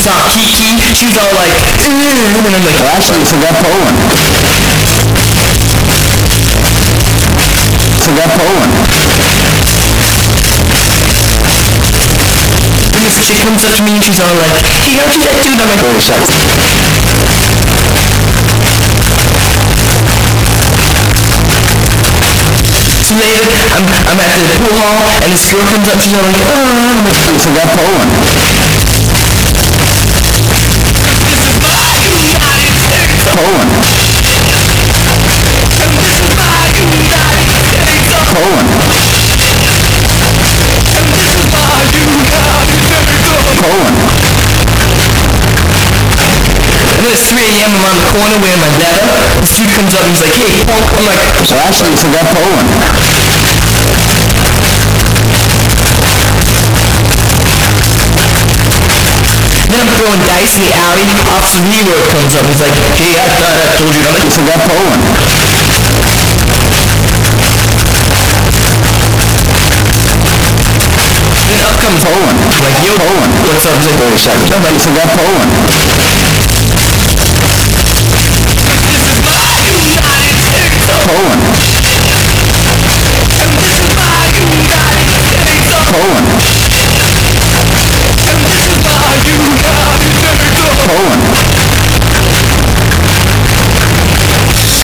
saw Kiki, she was all like, and I'm like, Well, actually, you forgot Poland. Forgot Poland. and this chick comes up to me and she's all like, hey, aren't you that dude? I'm like, Wait a second. so later, I'm at the pool hall, and this girl comes up, she's all like, I'm like, You forgot Poland. Poland. Poland. Poland. and then it's 3 a.m. I'm on the corner wearing my leather, this dude comes up and he's like, hey, punk, I'm like, So actually, you forgot Poland. then I'm throwing dice in the alley, Officer Leroy comes up, he's like, hey, I thought I told you, and I'm You like, forgot Poland. then up comes Poland. like, yo, Poland. what's up? He's like, Wait a second. You forgot Poland. Poland.